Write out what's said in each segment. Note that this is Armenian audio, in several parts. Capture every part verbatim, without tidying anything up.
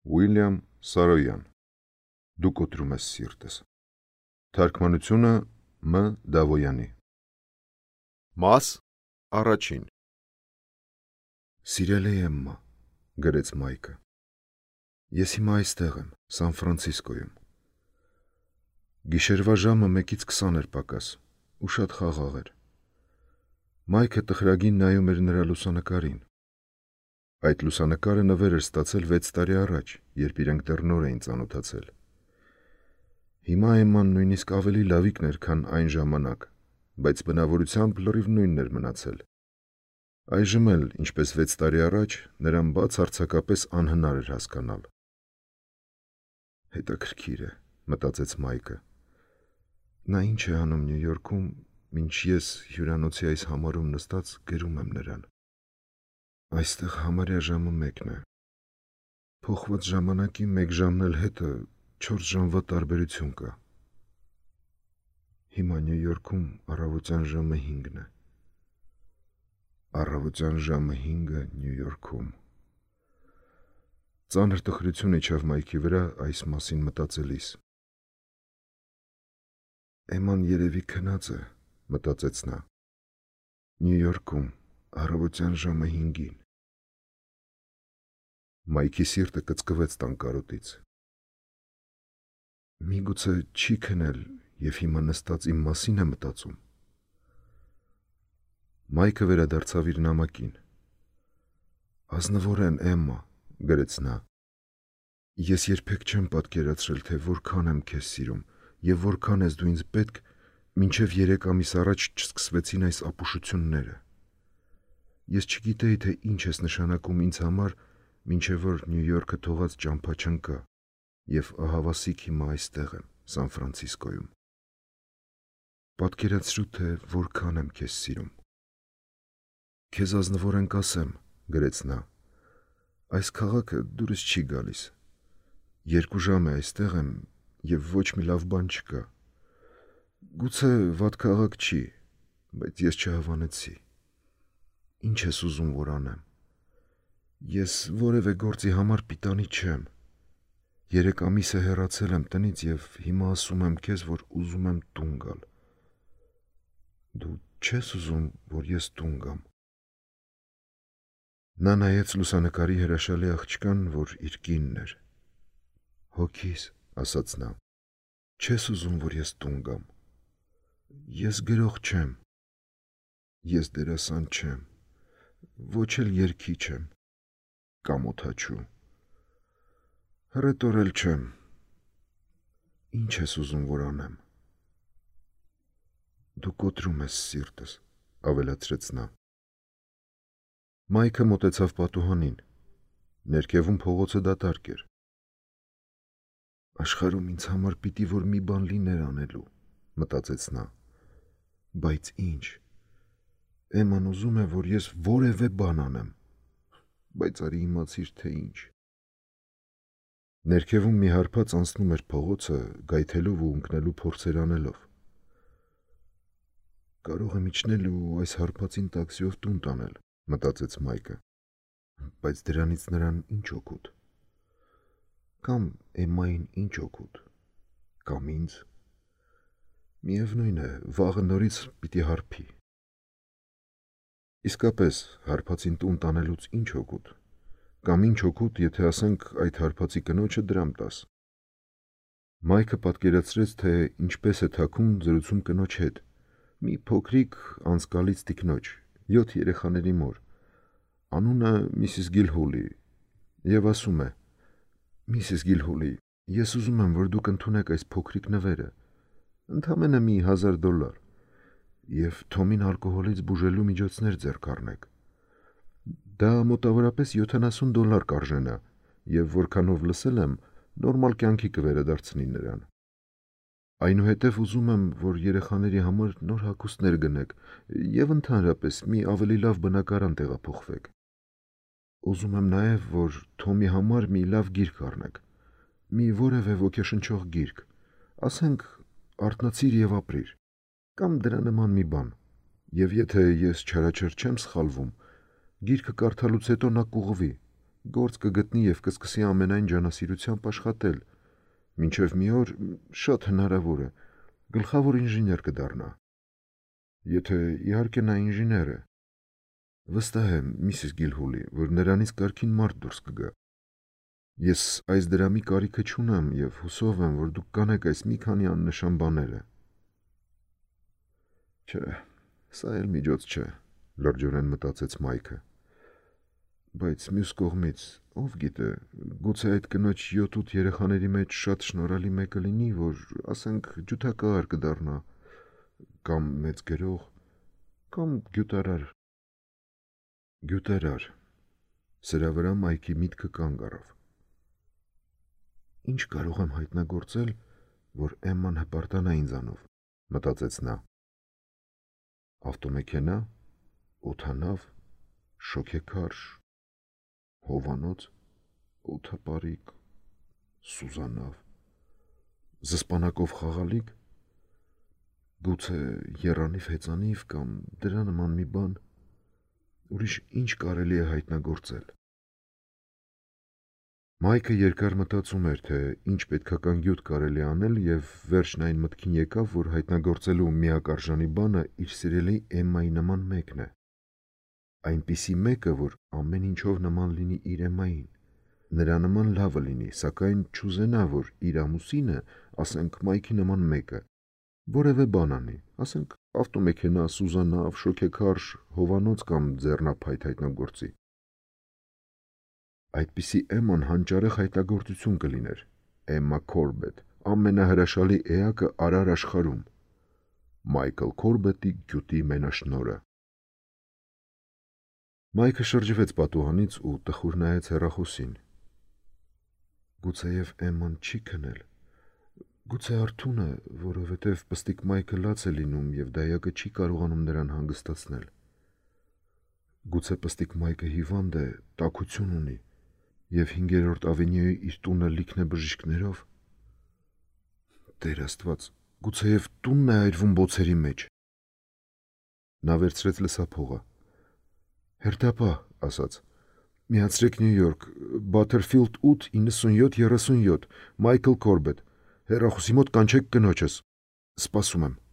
Ուիլյամ Սարոյան Դու կոտրում ես սիրտս Թարգմանությունը Մ. Դավոյանի Մաս առաջին Սիրելի Էմմա, գրեց Մայքը, ես հիմա այստեղ եմ, Սան Ֆրանցիսկոյում։ Գիշերվա ժամը մեկից քսան էր պակաս ու շատ խաղաղ էր։ Մայքը տխրագին նայում էր նրա լուսանկարին։ Այդ լուսանկարը նվեր էր ստացել վեց տարի առաջ, երբ իրենք դեռ նոր էին ծանոթացել։ Հիմա Էմման նույնիսկ ավելի լավիկն էր, քան այն ժամանակ, բայց բնավորությամբ լրիվ նույնն էր մնացել։ Այժմ էլ, ինչպես վեց տարի առաջ, նրան բացարձակապես անհնար էր հասկանալ։ Հետաքրքիր է, մտածեց Մայքը։ Նա ինչ է անում Նյու Յորքում, մինչ ես հյուրանոցի այս համարում նստած գրում եմ նրան։ Այստեղ համարյա ժամը մեկն է։ Փոխված ժամանակի մեկ ժամն էլ հետը չորս ժամվա տարբերություն կա։ Հիմա Նյու Յորքում առավոտյան ժամը հինգն է։ Առավոտյան ժամը հինգը Նյու Յորքում։ Ծանր տխրություն իջավ Մայքի վրա այս մասին մտածելիս։ Էմման երևի քնած է, մտածեց նա։ Նյու Յորքում առավոտյան ժամը հինգին։ Մայքի սիրտը կծկվեց տանկարոտից։ Միգուցե չի քնել և հիմա նստած իմ մասին է մտածում։ Մայքը վերադարձավ իր նամակին։ Ազնվորեն, Էմմա, գրեց նա, ես երբեք չեմ պատկերացրել, թե որքան եմ քեզ սիրում և որքան ես դու ինձ պետք, մինչև երեք ամիս առաջ չսկսվեցին այս ապուշությունները։ Ես չգիտեի, թե ինչ ես նշանակում ինձ համար, մինչև որ Նյու Յորքը թողած ճամփա չընկա, և ահավասիկ հիմա այստեղ եմ, Սան Ֆրանցիսկոյում։ Պատկերացրու, թե որքան եմ քեզ սիրում։ Քեզ ազնվորեն կասեմ, գրեց նա, այս քաղաքը դուրս չի գալիս։ Երկու ժամ է այստեղ եմ և ոչ մի լավ բան չկա։ Գուցե վատ քաղաք չի, բայց ես չհավանեցի։ Ինչ ես ուզում, որ անեմ։ Ես որևէ գործի համար պիտանի չեմ։ Երեք ամիս է հեռացել եմ տնից և հիմա ասում եմ քեզ, որ ուզում եմ տուն գալ։ Դու չես ուզում, որ ես տուն գամ։ Նա նայեց լուսանկարի հրաշալի աղջկան, որ իր կինն էր։ Հոգիս, ասաց նա, չես ուզում, որ ես տուն գամ։ Ես գրող չեմ։ Ես դերասան չեմ։ Ոչ էլ երգիչ եմ, կամ օդաչու։ Հռետոր էլ չեմ։ Ինչ ես ուզում, որ անեմ։ Դու կոտրում ես սիրտս, ավելացրեց նա։ Մայքը մոտեցավ պատուհանին։ Ներքևում փողոցը դատարկ էր։ Աշխարհում ինձ համար պիտի որ մի բան լիներ անելու, մտածեց նա։ Բայց ինչ։ Էմման ուզում է, որ ես որևէ բան անեմ, բայց արի իմացիր, թե ինչ։ Ներքևում մի հարբած անցնում էր փողոցը, գայթելով ու ընկնելու փորձեր անելով։ Կարող եմ իջնել ու այս հարբածին տաքսիով տուն տանել, մտածեց Մայքը, բայց դրանից նրան ինչ օգուտ։ Կամ Էմմային ինչ օգուտ, կամ ինձ։ Միևնույն է, վաղը նորից պիտի հարբի։ Իսկապես, հարբածին տուն տանելուց ինչ օգուտ, կամ ինչ օգուտ, եթե ասենք այդ հարբածի կնոջը դրամ տաս։ Մայքը պատկերացրեց, թե ինչպես է թաքուն զրուցում կնոջ հետ, մի փոքրիկ անցկալից տիկնոջ, յոթ երեխաների մոր, անունը Միսիս Գիլհոլի, և ասում է. Միսիս Գիլհոլի, ես ուզում եմ, որ դուք ընդունեք այս փոքրիկ նվերը, ընդամենը մի հազար դոլար, և Թոմին ալկոհոլից բուժելու միջոցներ ձեռք առնեք։ Դա մոտավորապես յոթանասուն դոլար կարժենա, և որքանով լսել եմ, նորմալ կյանքի կվերադարձնի նրան։ Այնուհետև ուզում եմ, որ երեխաների համար նոր հագուստներ գնեք և ընդհանրապես մի ավելի լավ բնակարան տեղափոխվեք։ Ուզում եմ նաև, որ Թոմի համար մի լավ գիրք առնեք, մի որևէ ոգեշնչող գիրք, ասենք «Արթնացիր և ապրիր», կամ դրա նման մի բան, և եթե ես չարաչար չեմ սխալվում, գիրքը կարդալուց հետո նա կուղղվի, գործ կգտնի եւ կսկսի ամենայն ջանասիրությամբ աշխատել։ Մինչև մի օր շատ հնարավոր է գլխավոր ինժեներ կդառնա։ Եթե իհարկե նա ինժեներ է։ Վստահ եմ, միսիս Գիլհոլի, որ նրանից կարգին մարդ դուրս կգա։ Ես այս դրամի կարիքը չունեմ եւ հուսով եմ, որ դուք կանեք այս մի քանի աննշան բաները։ Չէ, սա էլ միջոց չէ, լրջորեն մտածեց Մայքը։ Բայց մյուս կողմից, ով գիտե, գուցե այդ կնոջ յոթ-ութ երեխաների մեջ շատ շնորհալի մեկը լինի, որ, ասենք, ջութակահար կդառնա, կամ մեծ գրող, կամ գյուտարար։ Գյուտարար։ Սրա վրա Մայքի միտքը կանգ առավ։ Ինչ կարող եմ հայտնագործել, որ Էմման հպարտանա ինձանով, մտածեց նա։ Ավտոմեքենա, օդանավ, շոգեքարշ, հովանոց, օդապարիկ, սուզանավ, զսպանակով խաղալիք, գուցե եռանիվ հեծանիվ կամ դրա նման մի բան, ուրիշ ինչ կարելի է հայտնագործել։ Մայքը երկար մտածում էր, թե ինչ պետքական գյուտ կարելի անել եւ վերջն այն մտքին եկավ, որ հայտնագործելու միակ արժանի բանը իր սիրելի Էմմայի նման մեկն է։ Այնպիսի մեկը, որ ամեն ինչով նման լինի իր Էմմային, նրա նման լավը լինի, սակայն չուզենա, որ իր ամուսինը, ասենք Մայքի նման մեկը, որևէ բան անի, ասենք ավտոմեքենա, սուզանավ, շոգեքարշ, հովանոց կամ ձեռնափայտ հայտնագործի։ Այդպիսի Էմման հանճարեղ հայտնագործություն կլիներ, Էմմա Քորբեթ, ամենահրաշալի էակը արար աշխարհում, Մայքլ Քորբեթի գյուտի մենաշնորհը։ Մայքը շրջվեց պատուհանից ու տխուր նայեց հեռախոսին։ Գուցեև Էմման չի քնել, գուցե արթուն է, որովհետև պստիկ Մայքը լաց է լինում եւ դայակը չի կարողանում նրան հանգստացնել։ Գուցե պստիկ Մայքը հիվանդ է, տաքություն ունի եւ հինգերորդ ավենյուի իր տունը լիքն է բժիշկներով։ Տեր Աստված, գուցեև տունն է այրվում բոցերի մեջ։ Նա վերցրեց լսափողը։ Հերթապահ, ասաց, միացրեք Նյու Յորք, Բաթերֆիլդ ութ իննսունյոթ երեսունյոթ, Մայքլ Քորբեթ, հեռախոսի մոտ կանչեք կնոջս, սպասում եմ։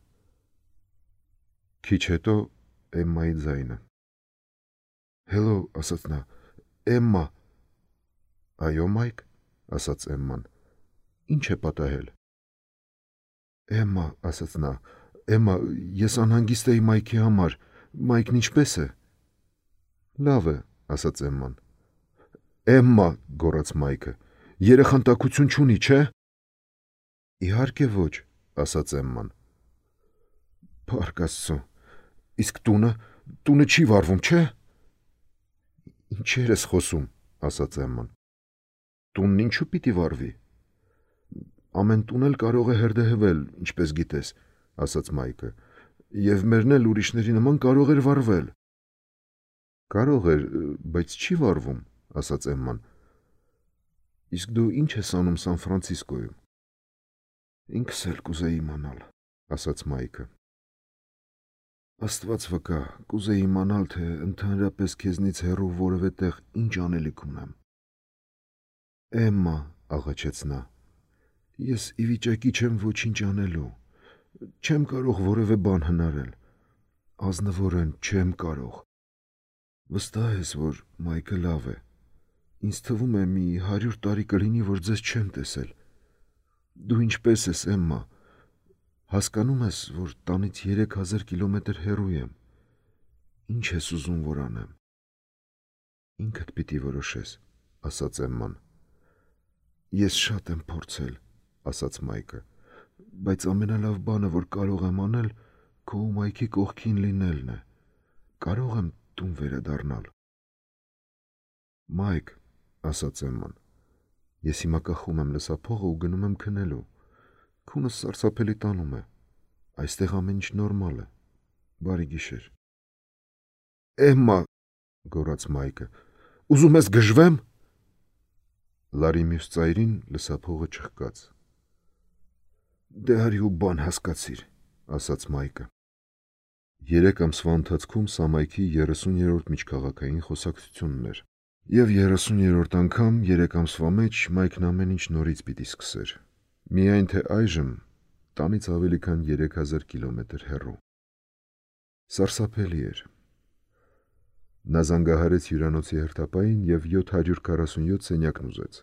Քիչ հետո Էմմայի ձայնը։ Հելո, ասաց նա, Էմմա։ Այո, Մայք, ասաց Էմման, ինչ է պատահել։ Էմմա, ասաց նա, Էմմա, ես անհանգիստ էի Մայքի համար, Մայքն ինչպե՞ս է։ Լավ է, ասաց Էմման։ Էմմա, գոռաց Մայքը, երեխան տաքություն չունի, չէ։ Իհարկե ոչ, ասաց Էմման։ Փառք Աստծո, իսկ տունը, տունը չի վառվում, չէ։ Ինչեր ես խոսում, ասաց Էմման։ Տունն ինչու պիտի վառվի։ Ամեն տուն էլ կարող է հրդեհվել, ինչպես գիտես, ասաց Մայքը, եւ մերն էլ ուրիշների նման կարող էր վառվել։ Կարող էր, բայց չի վառվում, ասաց Էմման։ Իսկ դու ինչ ես անում Սան Ֆրանցիսկոյում։ Ինքս էլ կուզեի իմանալ, ասաց Մայքը։ Աստված վկա, կուզեի իմանալ, թե ընդհանրապես քեզնից հեռու որևէ տեղ ինչ անելիք ունեմ։ Էմմա, աղաչեց նա, ես ի վիճակի չեմ ոչինչ անելու, չեմ կարող որևէ բան հնարել, ազնվորեն չեմ կարող։ Վստահ ես, որ Մայքը լավ է, ինձ թվում է մի հարյուր տարի կլինի, որ ձեզ չեմ տեսել։ Դու ինչպես ես, Էմմա, հասկանում ես, որ տանից երեք հազար կիլոմետր հեռու եմ, ինչ ես ուզում, որ անեմ։ Ինքդ պիտի որոշես, ասաց Էմման։ Ես շատ եմ փորձել, ասաց Մայքը, բայց ամենալավ բանը, որ կարող եմ անել, քո ու Մայքի կողքին լինելն է։ Կարող եմ տուն վերադառնալ։ Մայք, ասաց Էմման, ես հիմա կախում եմ լսափողը ու գնում եմ քնելու։ Քունս սարսափելի տանում է։ Այստեղ ամեն ինչ նորմալ է։ Բարի գիշեր։ Էմմա, գոռաց Մայքը, ուզում ես գժվեմ։ Լարի մյուս ծայրին լսափողը չխկաց։ Դե արի ու բան հասկացիր, ասաց Մայքը։ Երեք ամսվա ընթացքում սա Մայքի երեսուներորդ միջքաղաքային խոսակցությունն էր, Եվ երեսուներորդ անգամ երեք ամսվա մեջ Մայքն ամեն ինչ նորից պիտի սկսեր, միայն թե այժմ տանից ավելի քան երեք հազար կիլոմետր հեռու։ Սարսափելի էր։ Նա զանգահարեց հյուրանոցի հերթապային և յոթ հարյուր քառասունյոթ սենյակն ուզեց։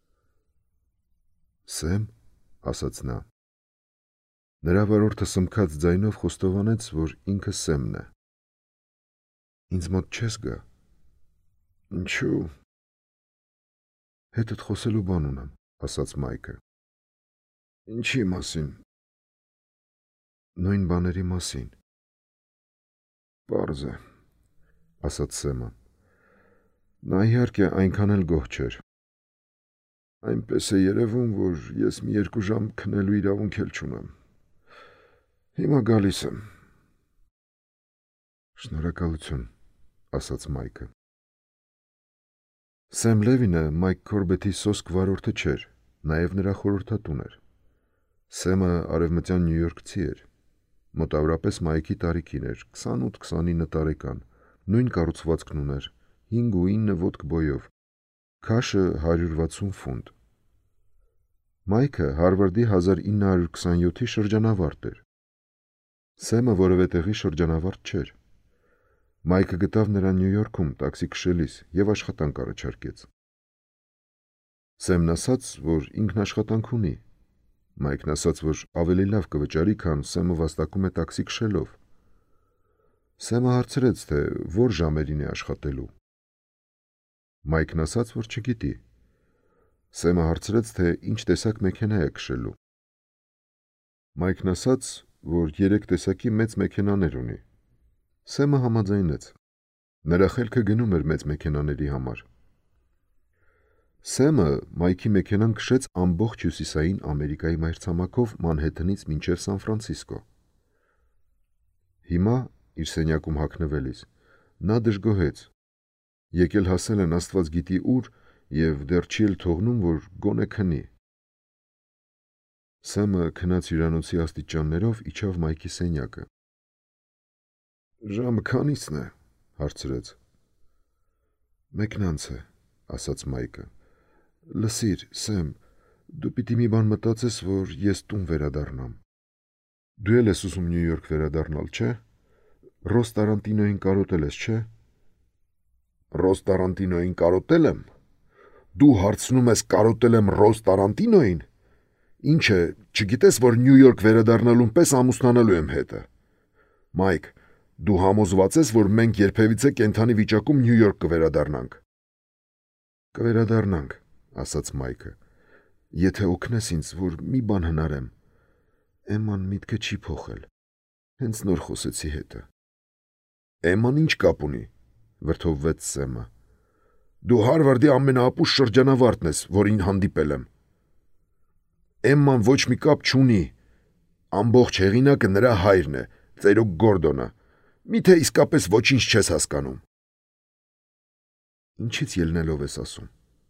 «Սեմ», ասաց նա։ Նրա վարորդը սմքած ձայնով խոստովանեց, որ ինքը Սեմն է։ «Ինձ մոտ չես գա»։ «Ինչու»։ «Հետդ խոսելու բան ունեմ», ասաց Մայքը։ «Ինչի մասին»։ «Նույն բաների մասին»։ «Պարզ է», ասաց Սեմը։ Նա իհարկե այնքան էլ գոհ չէր։ «Այնպես է երևում, որ ես մի երկու ժամ քնելու իրավունք էլ չունեմ։ Հիմա գալիս եմ»։ «Շնորհակալություն», ասաց Մայքը։ Սեմ Լևինը Մայք Քորբեթի սոսկ վարորդը չէր, նաև նրա խորհրդատուն էր։ Սեմը արևմտյան Նյու Յորքցի էր։ Մոտավորապես Մայքի տարիքին էր, քսանութ քսանինը տարեկան, նույն կառուցվածքն ուներ, հինգ ու ինը ոտք բոյով, քաշը հարյուր վաթսուն ֆունտ։ Մայքը Հարվարդի հազար ինը հարյուր քսանյոթի շրջանավարտ էր։ Սեմը որևէ տեղի շրջանավարտ չէր։ Մայքը գտավ նրան Նյու Յորքում տաքսի քշելիս և աշխատանք առաջարկեց։ Սեմն ասաց, որ ինքն աշխատանք ունի։ Մայքն ասաց, որ ավելի լավ կվճարի, քան Սեմը վաստակում է տաքսի քշելով։ Սեմը հարցրեց, թե որ ժամերին է աշխատելու։ Մայքն ասաց, որ չգիտի։ Սեմը հարցրեց, թե ինչ տեսակ մեքենա է քշելու։ Մայքն ասաց, որ երեք տեսակի մեծ մեքենաներ ունի։ Սեմը համաձայնեց։ Նրա խելքը գնում էր մեծ մեքենաների համար։ Սեմը Մայքի մեքենան քշեց ամբողջ հյուսիսային Ամերիկայի մայրցամաքով Մանհեթենից մինչև Սան Ֆրանցիսկո։ Հիմա, իր սենյակում հագնվելիս, նա դժգոհեց։ Եկել հասել են Աստված գիտի ուր և դեռ չի էլ թողնում, որ գոնե քնի։ Սեմը քնած հյուրանոցի աստիճաններով իջավ Մայքի սենյակը։ «Ժամը քանի՞ցն է», հարցրեց։ «Մեկն անց է», ասաց Մայքը։ «Լսիր, Սեմ, դու պիտի մի բան մտածես, որ ես տուն վերադառնամ։ Դու էլ ես ուզում Նյու Յորք վերադառնալ, չէ՞։ Ռոս Տարանտինոյին կարոտել ես, չէ՞։ Ռոս Տարանտինոյին կարոտել եմ։ Դու հարցնում ես կարոտել եմ Ռոս Տարանտինոյին։ Ինչ է, չգիտես, որ Նյու Յորք վերադառնալուն պես ամուսնանալու եմ հետը։ Մայք, դու համոզված ես, որ մենք երբևիցե կենդանի վիճակում Նյու Յորք կվերադառնանք։ Կվերադառնանք, ասաց Մայքը, եթե օգնես ինձ, որ մի բան հնարեմ։ Էմման միտքը չի փոխել։ Հենց նոր խոսեցի հետը։ Էմման ինչ կապ ունի, վրդովվեց Սեմը։ Դու Հարվարդի ամենաապուշ շրջանավարտն ես, որին հանդիպել եմ։ Էմման ոչ մի կապ չունի։ Ամբողջ հեղինակը նրա հայրն է, ծերուկ Գորդոնը։ Միթե իսկապես ոչինչ չես հասկանում։ Ինչից ելնելով ես ասում։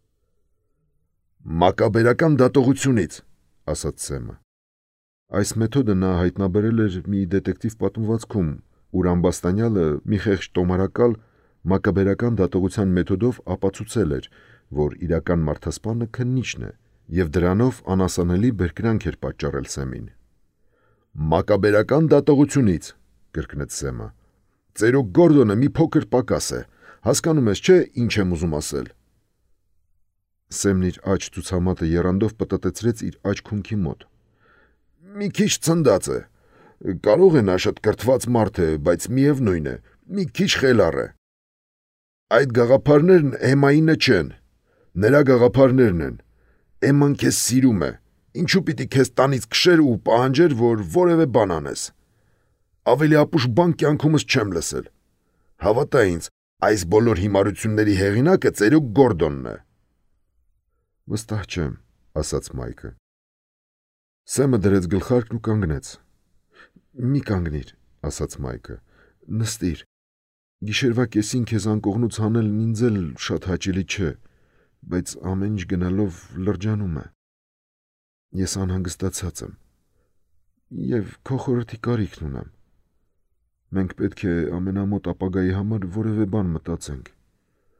Մակաբերական դատողությունից, ասաց Սեմը։ Այս մեթոդը նա հայտնաբերել էր մի դետեկտիվ պատմվածքում, ուր ամբաստանյալը մի խեղճ տոմարակալ մակաբերական դատողության մեթոդով ապացուցել էր, որ իրական մարդասպանը քննիչն է, և դրանով անասանելի բերկրանք էր պատճառել Սեմին։ Մակաբերական դատողությունից, կրկնեց Սեմը։ Ծերուկ Գորդոնը մի փոքր պակաս է, հասկանում ես, չէ, ինչ եմ ուզում ասել։ Սեմն իր աջ ցուցամատը եռանդով պտտեցրեց իր աջ քունքի մոտ։ Մի քիչ ցնդած է։ Կարող է նա շատ կրթված մարդ է, բայց միևնույն է, մի քիչ խելառ է։ Այդ գաղափարներն Էմմայինը չեն, նրա գաղափարներն են։ Էմման քեզ սիրում է, ինչու պիտի քեզ տանից քշեր ու պահանջեր, որ որևէ բան անես։ Ավելի ապուշ բան կյանքումս չեմ լսել։ Հավատա ինձ, այս բոլոր հիմարությունների հեղինակը ծերուկ Գորդոնն է։ Վստահ չեմ, ասաց Մայքը։ Սեմը դրեց գլխարկն ու կանգնեց։ Մի կանգնիր, ասաց Մայքը, նստիր։ Գիշերվա կեսին քեզ անկողնուց հանելն ինձ էլ շատ հաճելի չէ, բայց ամեն ինչ գնալով լրջանում է։ Ես անհանգստացած եմ։ Եվ քո խորհրդի կարիքն ունեմ։ Մենք պետք է ամենամոտ ապագայի համար որևէ բան մտածենք։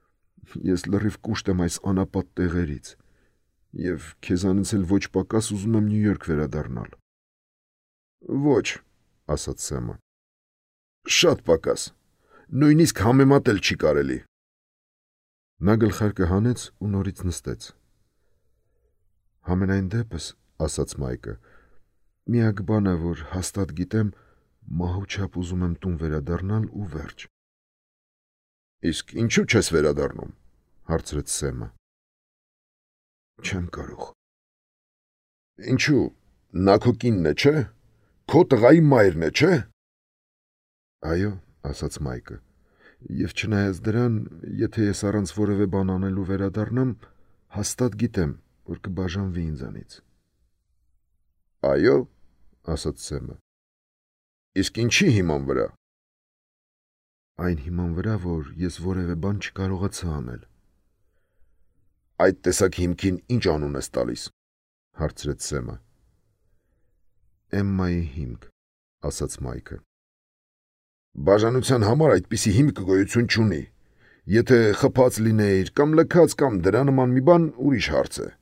Ես լրիվ կուշտ եմ այս անապատ տեղերից և քեզանից էլ ոչ պակաս ուզում եմ Նյու Յորք վերադառնալ։ Ոչ, ասաց Սեմը։ Շատ պակաս, նույնիսկ համեմատել չի կարելի։ Նա գլխարկը հանեց ու նորից նստեց։ Համենայն դեպս, ասաց Մայկը, միակ բանը, որ հաստատ գիտեմ, մահու չափ ուզում եմ տուն վերադառնալ ու վերջ։ Իսկ ինչու չես վերադառնում, հարցրեց Սեմը։ Չեմ կարող։ Ինչու, նա քո կինն է, չէ՞։ Քո տղայի մայրն է, չէ՞։ Այո, ասաց Մայկը, և չնայած դրան, եթե ես առանց որևէ բան անելու վերադառնամ, հաստատ գիտեմ, որ կբաժանվի ինձանից։ Այո, ասաց Սեմը։ Իսկ ինչի հիման վրա։ Այն հիման վրա, որ ես որևէ բան չկարողացա անել։ Այդ տեսակ հիմքին ինչ անուն ես տալիս, հարցրեց Սեմը։ Էմմայի հիմք, ասաց Մայկը։ Բաժանության համար այդպիսի հիմք գոյություն չունի։ Եթե խփած լինեիր կամ լքած կամ դրա նման մի բան, ուրիշ հարց է։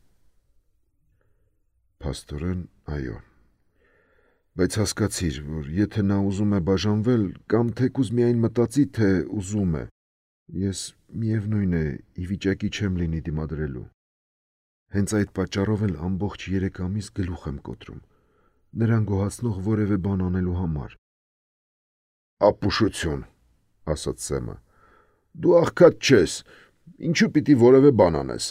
Փաստորեն, այո։ Բայց հասկացիր, որ եթե նա ուզում է բաժանվել կամ թեկուզ միայն մտածի, թե ուզում է, ես միևնույն է, ի վիճակի չեմ լինի դիմադրելու։ Հենց այդ պատճառով էլ ամբողջ երեք ամիս գլուխ եմ կոտրում, նրան գոհացնող որևէ բան անելու համար։ Ապուշություն, ասաց Սեմը։ Դու աղքատ չես, ինչու պիտի որևէ բան անես։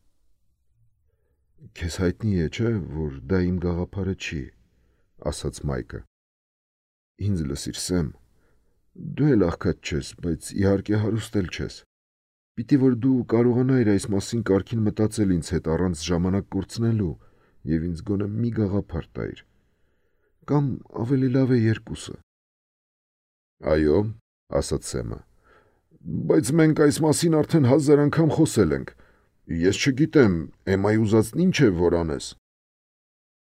Քեզ հայտնի է, չէ, որ դա իմ գաղափարը չի, ասաց Մայկը։ Ինձ լսիր, Սեմ, դու էլ աղքատ չես, բայց իհարկե հարուստ էլ չես։ Պիտի որ դու կարողանայիր այս մասին կարգին մտածել ինձ հետ առանց ժամանակ կորցնելու և ինձ գոնե մի գաղափար տայիր։ Կամ ավելի լավ է երկուսը։ Այո, ասաց Սեմը, բայց մենք այս մասին արդեն հազար անգամ խոսել ենք։ Ես չգիտեմ, Էմմայի ուզածն ինչ է, որ անես։